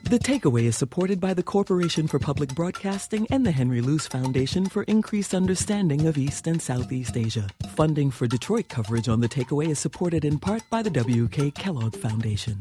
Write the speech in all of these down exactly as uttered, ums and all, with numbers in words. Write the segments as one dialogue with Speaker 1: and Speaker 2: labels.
Speaker 1: The Takeaway is supported by the Corporation for Public Broadcasting and the Henry Luce Foundation for Increased Understanding of East and Southeast Asia. Funding for Detroit coverage on The Takeaway is supported in part by the W K Kellogg Foundation.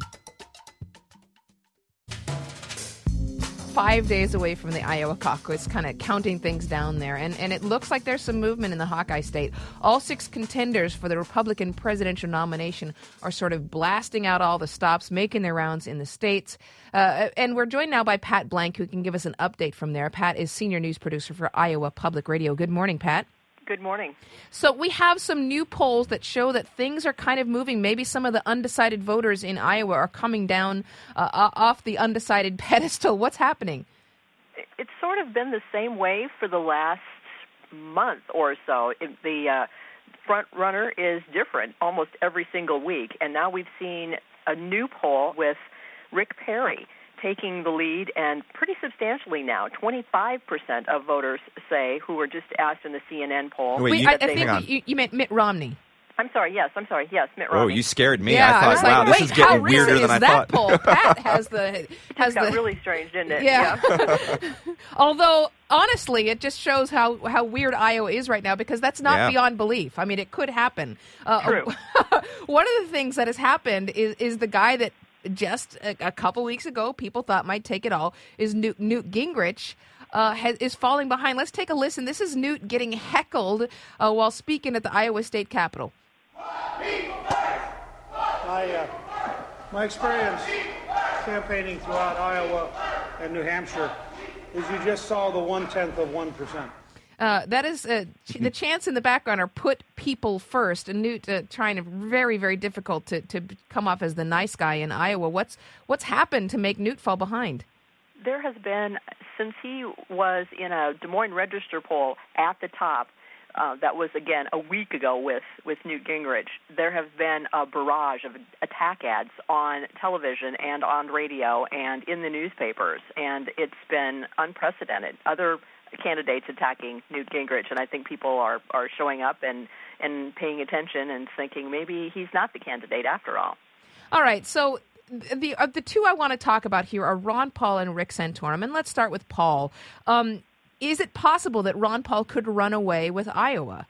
Speaker 2: Five days away from the Iowa caucus, kind of counting things down there. And, and it looks like there's some movement in the Hawkeye state. All six contenders for the Republican presidential nomination are sort of blasting out all the stops, making their rounds in the states. Uh, and we're joined now by Pat Blank, who can give us an update from there. Pat is senior news producer for Iowa Public Radio. Good morning, Pat.
Speaker 3: Good morning.
Speaker 2: So we have some new polls that show that things are kind of moving. Maybe some of the undecided voters in Iowa are coming down uh, off the undecided pedestal. What's happening?
Speaker 3: It's sort of been the same way for the last month or so. It, the uh, front runner is different almost every single week, and now we've seen a new poll with Rick Perry taking the lead, and pretty substantially now. twenty-five percent of voters say, who were just asked in the C N N poll.
Speaker 2: Wait, you, I, I think you, you meant Mitt Romney.
Speaker 3: I'm sorry, yes, I'm sorry, yes, Mitt Romney.
Speaker 4: Oh, you scared me.
Speaker 2: Yeah,
Speaker 4: I thought,
Speaker 2: I was
Speaker 4: wow,
Speaker 2: like,
Speaker 4: this
Speaker 2: wait,
Speaker 4: is getting
Speaker 2: how
Speaker 4: weirder
Speaker 2: recent
Speaker 4: than I
Speaker 2: is that
Speaker 4: thought.
Speaker 2: poll? Pat has the... has
Speaker 3: it got
Speaker 2: the,
Speaker 3: really strange, didn't it?
Speaker 2: Yeah.
Speaker 3: yeah.
Speaker 2: Although, honestly, it just shows how, how weird Iowa is right now, because that's not
Speaker 4: yeah.
Speaker 2: beyond belief. I mean, it could happen. Uh,
Speaker 3: True.
Speaker 2: One of the things that has happened is, is the guy that just a, a couple weeks ago people thought might take it all is Newt, Newt Gingrich. Uh, has, is falling behind. Let's take a listen. This is Newt getting heckled uh, while speaking at the Iowa State Capitol.
Speaker 5: My, uh, my experience campaigning throughout Iowa and New Hampshire is you just saw the one-tenth of one percent.
Speaker 2: Uh, that is uh, ch- the chants in the background are put people first. And Newt uh, trying to very, very difficult to, to come off as the nice guy in Iowa. What's what's happened to make Newt fall behind?
Speaker 3: There has been, since he was in a Des Moines Register poll at the top, uh, that was, again, a week ago with, with Newt Gingrich, there have been a barrage of attack ads on television and on radio and in the newspapers, and it's been unprecedented. Other candidates attacking Newt Gingrich, and I think people are, are showing up and, and paying attention and thinking maybe he's not the candidate after all.
Speaker 2: All right, so the uh, the two I want to talk about here are Ron Paul and Rick Santorum, and let's start with Paul. Um, is it possible that Ron Paul could run away with Iowa?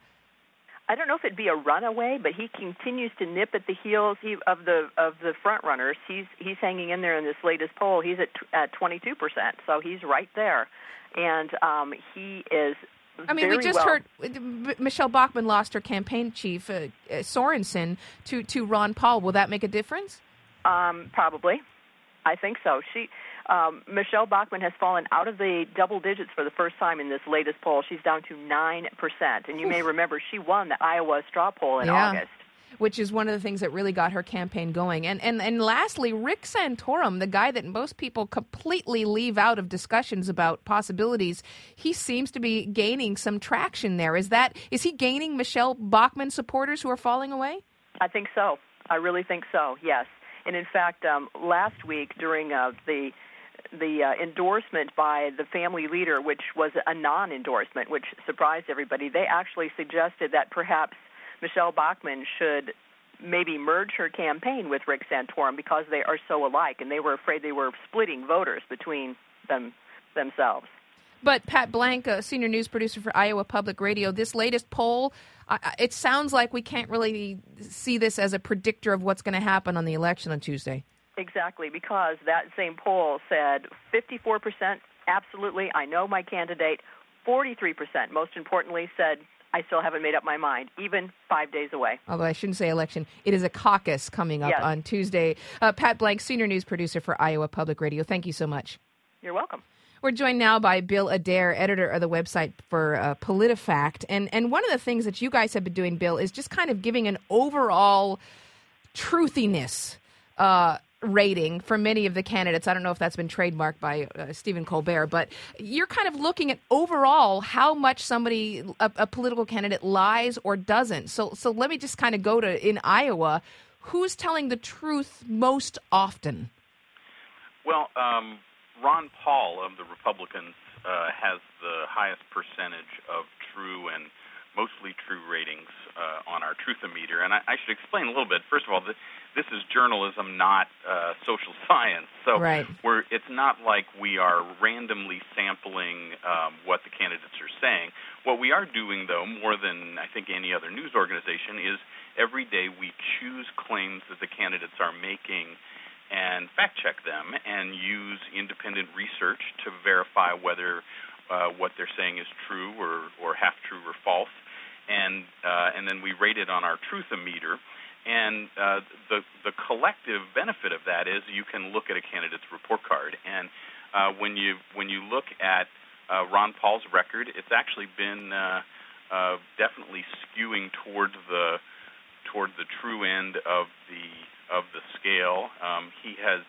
Speaker 3: I don't know if it'd be a runaway, but he continues to nip at the heels of the of the front runners. He's he's hanging in there in this latest poll. He's at at twenty-two percent, so he's right there, and um, he is.
Speaker 2: I mean,
Speaker 3: very
Speaker 2: we just
Speaker 3: well.
Speaker 2: heard Michelle Bachmann lost her campaign chief, uh, Sorensen, to to Ron Paul. Will that make a difference?
Speaker 3: Um, probably, I think so. She. Um, Michelle Bachmann has fallen out of the double digits for the first time in this latest poll. She's down to nine percent. And you may remember she won the Iowa straw poll in
Speaker 2: yeah.
Speaker 3: August.
Speaker 2: Which is one of the things that really got her campaign going. And, and and lastly, Rick Santorum, the guy that most people completely leave out of discussions about possibilities, he seems to be gaining some traction there. Is that is he gaining Michelle Bachmann supporters who are falling away?
Speaker 3: I think so. I really think so, yes. And in fact, um, last week during uh, the the uh, endorsement by the family leader, which was a non-endorsement, which surprised everybody, they actually suggested that perhaps Michelle Bachmann should maybe merge her campaign with Rick Santorum because they are so alike, and they were afraid they were splitting voters between them themselves.
Speaker 2: But Pat Blank, a senior news producer for Iowa Public Radio, this latest poll, uh, it sounds like we can't really see this as a predictor of what's going to happen on the election on Tuesday.
Speaker 3: Exactly, because that same poll said fifty-four percent, absolutely, I know my candidate. forty-three percent, most importantly, said, I still haven't made up my mind, even five days away.
Speaker 2: Although I shouldn't say election. It is a caucus coming up
Speaker 3: yes.
Speaker 2: on Tuesday. Uh, Pat Blank, senior news producer for Iowa Public Radio. Thank you so much.
Speaker 3: You're welcome.
Speaker 2: We're joined now by Bill Adair, editor of the website for uh, PolitiFact. And, and one of the things that you guys have been doing, Bill, is just kind of giving an overall truthiness uh rating for many of the candidates. I don't know if that's been trademarked by uh, Stephen Colbert, but you're kind of looking at overall how much somebody, a, a political candidate, lies or doesn't. So, so let me just kind of go to, in Iowa, who's telling the truth most often?
Speaker 6: Well, um, Ron Paul of the Republicans uh, has the highest percentage of true and mostly true ratings uh, on our Truthometer. And I, I should explain a little bit. First of all, this, this is journalism, not uh, social science. So
Speaker 2: right.
Speaker 6: we're, it's not like we are randomly sampling um, what the candidates are saying. What we are doing, though, more than I think any other news organization, is every day we choose claims that the candidates are making and fact-check them and use independent research to verify whether uh, what they're saying is true or, or half-true or false. And uh, and then we rate it on our Truthometer. And uh, the the collective benefit of that is you can look at a candidate's report card. And uh, when you when you look at uh, Ron Paul's record, it's actually been uh, uh, definitely skewing towards the toward the true end of the of the scale. Um, he has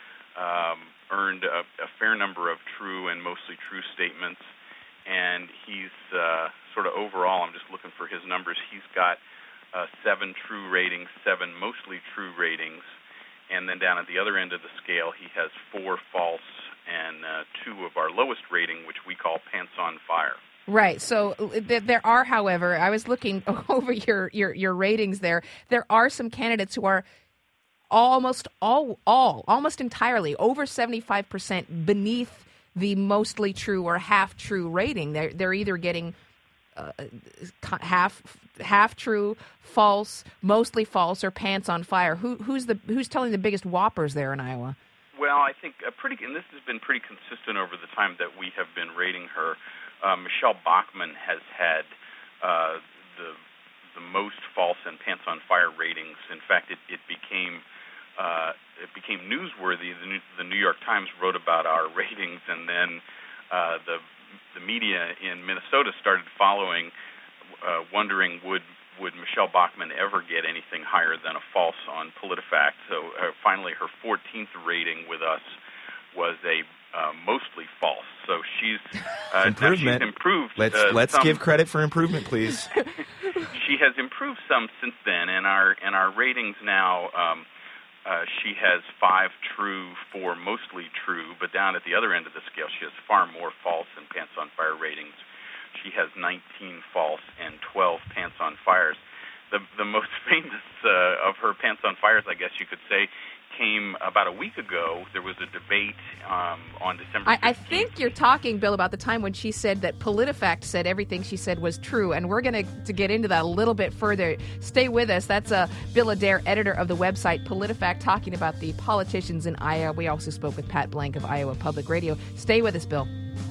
Speaker 6: um, earned a, a fair number of true and mostly true statements, and he's uh, sort of overall, I'm just looking for his numbers, he's got uh, seven true ratings, seven mostly true ratings, and then down at the other end of the scale, he has four false and uh, two of our lowest rating, which we call Pants on Fire.
Speaker 2: Right. So th- there are, however, I was looking over your, your, your ratings there. There are some candidates who are almost all, all, almost entirely over seventy-five percent beneath the mostly true or half true rating. They're, they're either getting uh, half half true, false, mostly false, or pants on fire. Who, who's the who's telling the biggest whoppers there in Iowa?
Speaker 6: Well, I think a pretty, and this has been pretty consistent over the time that we have been rating her. Uh, Michelle Bachmann has had uh, the the most false and pants on fire ratings. In fact, it, it became uh, it became newsworthy. The New, the New York Times wrote about our ratings, and then uh, the the media in Minnesota started following, uh, wondering would would Michelle Bachmann ever get anything higher than a false on PolitiFact. So uh, finally, her fourteenth rating with us was a uh, mostly false. So she's uh,
Speaker 4: improvement.
Speaker 6: She's improved.
Speaker 4: Let's
Speaker 6: uh,
Speaker 4: let's
Speaker 6: some.
Speaker 4: give credit for improvement, please.
Speaker 6: She has improved some since then, and our and our ratings now. Um, uh, she has five true, four mostly true, but down at the other end of the scale, she has far more false and pants on fire ratings. She has nineteen false and twelve pants on fires. The the most famous uh, of her pants on fires, I guess you could say, came about a week ago. There was a debate um, on December fifteenth.
Speaker 2: I, I think you're talking, Bill, about the time when she said that PolitiFact said everything she said was true, and we're going to get into that a little bit further. Stay with us. That's uh, Bill Adair, editor of the website PolitiFact, talking about the politicians in Iowa. We also spoke with Pat Blank of Iowa Public Radio. Stay with us, Bill.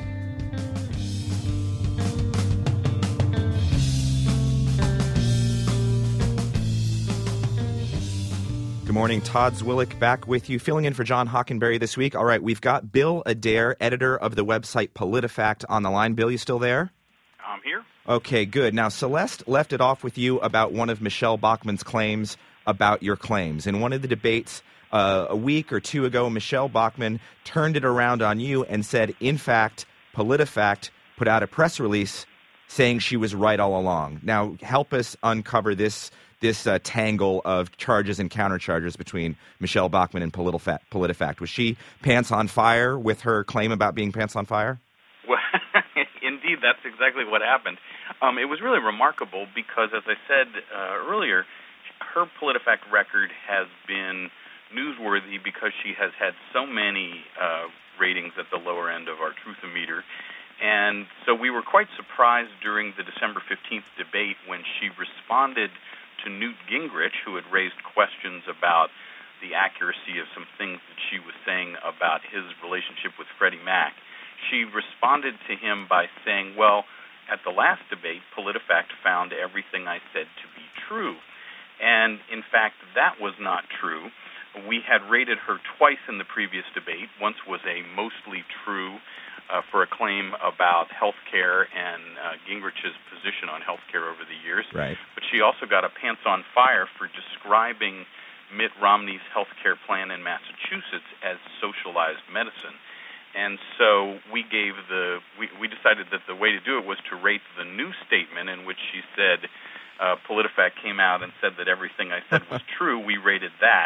Speaker 4: Good morning. Todd Zwillich back with you, filling in for John Hockenberry this week. All right, we've got Bill Adair, editor of the website PolitiFact, on the line. Bill, you still there?
Speaker 6: I'm here.
Speaker 4: Okay, good. Now, Celeste left it off with you about one of Michelle Bachmann's claims about your claims. In one of the debates uh, a week or two ago, Michelle Bachmann turned it around on you and said, in fact, PolitiFact put out a press release saying she was right all along. Now, help us uncover this this uh, tangle of charges and countercharges between Michelle Bachmann and PolitiFact. PolitiFact. Was she pants on fire with her claim about being pants on fire?
Speaker 6: Well, indeed, that's exactly what happened. Um, it was really remarkable because, as I said uh, earlier, her PolitiFact record has been newsworthy because she has had so many uh, ratings at the lower end of our Truthometer. And so we were quite surprised during the December fifteenth debate when she responded to Newt Gingrich, who had raised questions about the accuracy of some things that she was saying about his relationship with Freddie Mac. She responded to him by saying, well, at the last debate, PolitiFact found everything I said to be true. And, in fact, that was not true. We had rated her twice in the previous debate. Once was a mostly true uh, for a claim about health care and uh, Gingrich's position on health care over the years.
Speaker 4: Right.
Speaker 6: But she also got a pants on fire for describing Mitt Romney's health care plan in Massachusetts as socialized medicine. And so we gave the we, we decided that the way to do it was to rate the new statement in which she said uh, PolitiFact came out and said that everything I said was true. We rated that.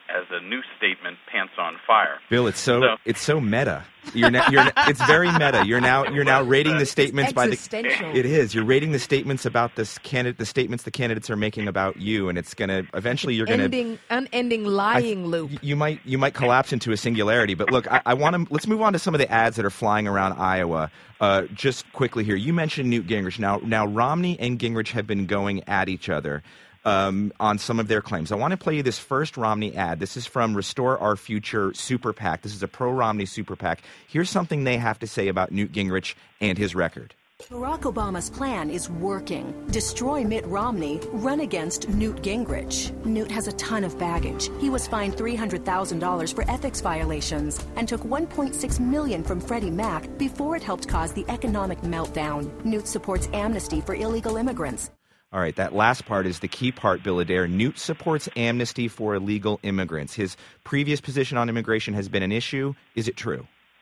Speaker 6: as a new statement, pants on fire.
Speaker 4: Bill, it's so,
Speaker 6: so
Speaker 4: it's so meta. You're, na- you're it's very meta. You're now you're now rating the statements by the. It is. You're rating the statements about this candidate. The statements the candidates are making about you, and it's gonna eventually you're gonna
Speaker 2: ending unending lying
Speaker 4: I,
Speaker 2: loop.
Speaker 4: You might you might collapse into a singularity. But look, I, I want to let's move on to some of the ads that are flying around Iowa. Uh, just quickly here, you mentioned Newt Gingrich. Now now Romney and Gingrich have been going at each other. Um, on some of their claims. I want to play you this first Romney ad. This is from Restore Our Future Super PAC. This is a pro-Romney Super PAC. Here's something they have to say about Newt Gingrich and his record.
Speaker 7: Barack Obama's plan is working. Destroy Mitt Romney, run against Newt Gingrich. Newt has a ton of baggage. He was fined three hundred thousand dollars for ethics violations and took one point six million dollars from Freddie Mac before it helped cause the economic meltdown. Newt supports amnesty for illegal immigrants.
Speaker 4: All right, that last part is the key part, Bill Adair. Newt supports amnesty for illegal immigrants. His previous position on immigration has been an issue. Is it true?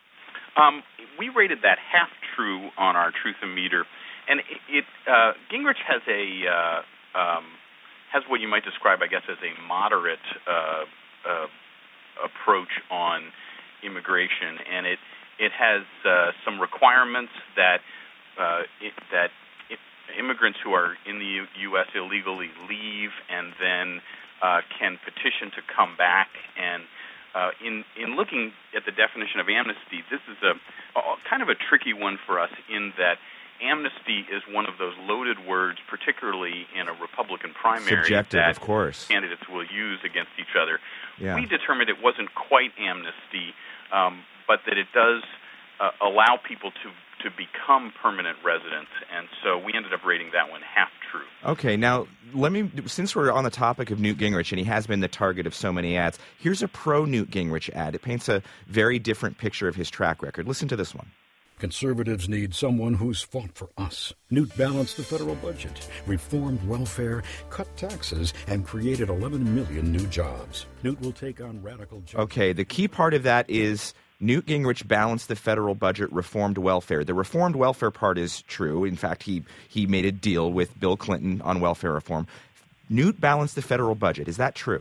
Speaker 6: Um, we rated that half true on our Truthometer, and it, it uh, Gingrich has a uh, um, has what you might describe, I guess, as a moderate uh, uh, approach on immigration, and it it has uh, some requirements that uh, it, that. immigrants who are in the U S illegally leave and then uh, can petition to come back. And uh, in in looking at the definition of amnesty, this is a, a kind of a tricky one for us in that amnesty is one of those loaded words, particularly in a Republican primary,
Speaker 4: subjective,
Speaker 6: that
Speaker 4: of course,
Speaker 6: candidates will use against each other.
Speaker 4: Yeah.
Speaker 6: We determined it wasn't quite amnesty, um, but that it does uh, allow people to to become permanent residents, and so we ended up rating that one half true.
Speaker 4: Okay, now let me, since we're on the topic of Newt Gingrich, and he has been the target of so many ads, here's a pro-Newt Gingrich ad. It paints a very different picture of his track record. Listen to this one.
Speaker 8: Conservatives need someone who's fought for us. Newt balanced the federal budget, reformed welfare, cut taxes, and created eleven million new jobs. Newt will take on radical...
Speaker 4: Okay, the key part of that is Newt Gingrich balanced the federal budget, reformed welfare. The reformed welfare part is true. In fact, he, he made a deal with Bill Clinton on welfare reform. Newt balanced the federal budget. Is that true?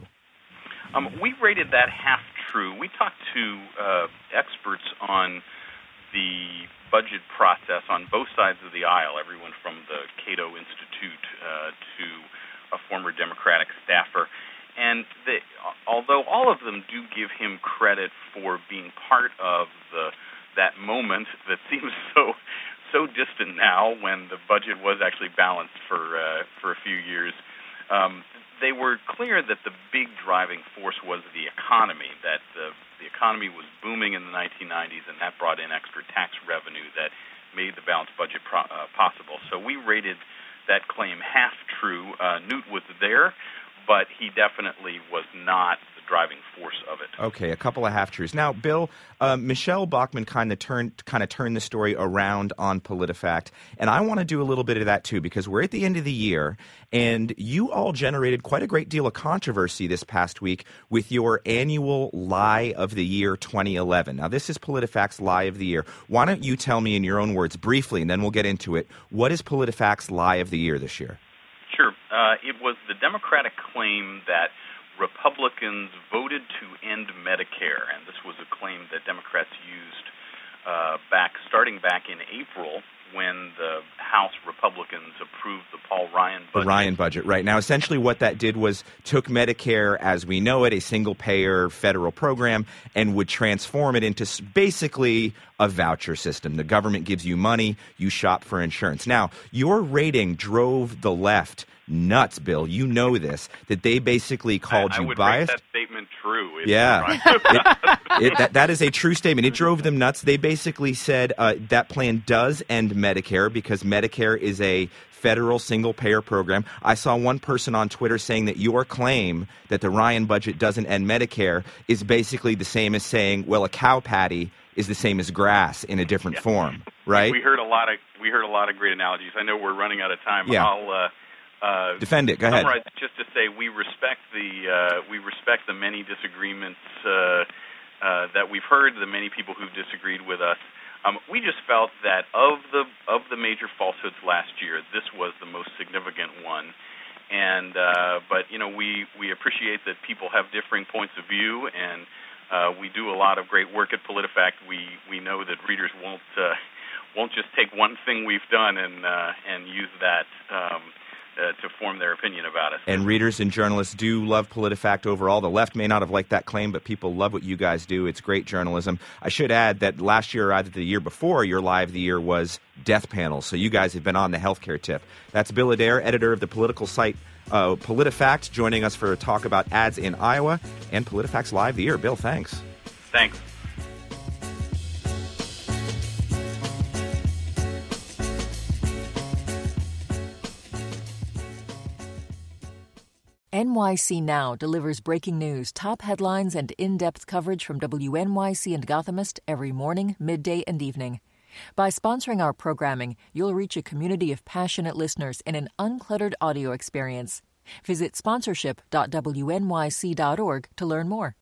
Speaker 6: Um, we rated that half true. We talked to uh, experts on the budget process on both sides of the aisle, everyone from the Cato Institute uh, to a former Democratic staffer. And the, although all of them do give him credit for being part of the that moment that seems so so distant now, when the budget was actually balanced for uh, for a few years, um, they were clear that the big driving force was the economy. That the the economy was booming in the nineteen nineties, and that brought in extra tax revenue that made the balanced budget pro- uh, possible. So we rated that claim half true. Uh, Newt was there, but he definitely was not the driving force of it.
Speaker 4: Okay, a couple of half-truths. Now, Bill, uh, Michelle Bachmann kind of turned kind of turned the story around on PolitiFact, and I want to do a little bit of that too, because we're at the end of the year, and you all generated quite a great deal of controversy this past week with your annual Lie of the Year twenty eleven. Now, this is PolitiFact's Lie of the Year. Why don't you tell me in your own words briefly, and then we'll get into it, what is PolitiFact's Lie of the Year this year?
Speaker 6: Sure. Uh, it was the Democratic claim that Republicans voted to end Medicare, and this was a claim that Democrats used uh, back, starting back in April, when the House Republicans approved the Paul Ryan budget.
Speaker 4: The Ryan budget, right. Now, essentially what that did was took Medicare as we know it, a single-payer federal program, and would transform it into basically a voucher system. The government gives you money, you shop for insurance. Now, your rating drove the left nuts, Bill. You know this, that they basically called
Speaker 6: I,
Speaker 4: you
Speaker 6: I would
Speaker 4: biased.
Speaker 6: Rate that statement true. If
Speaker 4: Yeah, it, it, that, that is a true statement. It drove them nuts. They basically said uh, that plan does end Medicare because Medicare is a federal single-payer program. I saw one person on Twitter saying that your claim that the Ryan budget doesn't end Medicare is basically the same as saying, well, a cow patty is the same as grass in a different
Speaker 6: yeah.
Speaker 4: form, right?
Speaker 6: We heard a lot of we heard a lot of great analogies. I know we're running out of time.
Speaker 4: Yeah.
Speaker 6: I'll uh, uh,
Speaker 4: defend it. Go ahead.
Speaker 6: Summarize just to say we respect the uh, we respect the many disagreements uh, uh, that we've heard, the many people who've disagreed with us. Um, we just felt that of the of the major falsehoods last year, this was the most significant one, And uh, but you know, we we appreciate that people have differing points of view, and uh, we do a lot of great work at PolitiFact. We we know that readers won't uh, won't just take one thing we've done and uh, and use that um, uh, to form their opinion about us.
Speaker 4: And readers and journalists do love PolitiFact overall. The left may not have liked that claim, but people love what you guys do. It's great journalism. I should add that last year, or either the year before, your live of the year was Death Panel. So you guys have been on the healthcare tip. That's Bill Adair, editor of the political site uh, PolitiFact, joining us for a talk about ads in Iowa and PolitiFact's live of the year. Bill, thanks.
Speaker 6: Thanks.
Speaker 9: N Y C Now delivers breaking news, top headlines, and in-depth coverage from W N Y C and Gothamist every morning, midday, and evening. By sponsoring our programming, you'll reach a community of passionate listeners in an uncluttered audio experience. Visit sponsorship dot w n y c dot org to learn more.